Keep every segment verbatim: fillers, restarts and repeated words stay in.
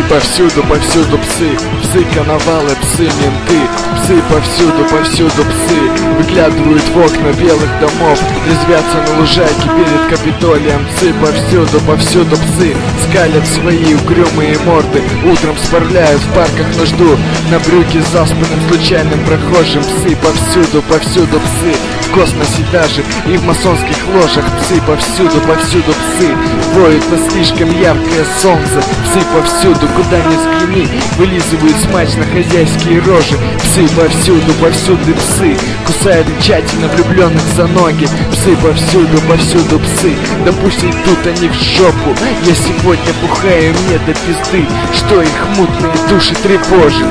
повсюду, повсюду псы. Псы коновалы, псы менты. Псы повсюду, повсюду псы. Выглядывают в окна белых домов, резвятся на лужайке перед Капитолием. Псы повсюду, повсюду псы. Скалят свои угрюмые морды. Утром справляют в парках нужду на брюки заспанным случайным прохожим. Псы повсюду, повсюду псы. В космосе даже и в масонских ложах. Псы повсюду, повсюду псы. Воют на слишком яркое солнце. Псы повсюду, куда ни взгляни. Вылизывают смачно хозяйские рожи. Псы повсюду, повсюду псы. Кусают тщательно влюбленных за ноги. Псы повсюду, повсюду псы. Да пусть идут они в жопу. Я сегодня бухаю мне до пизды, что их мутные души тревожит.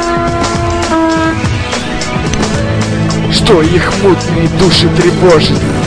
Что их мутные души тревожит.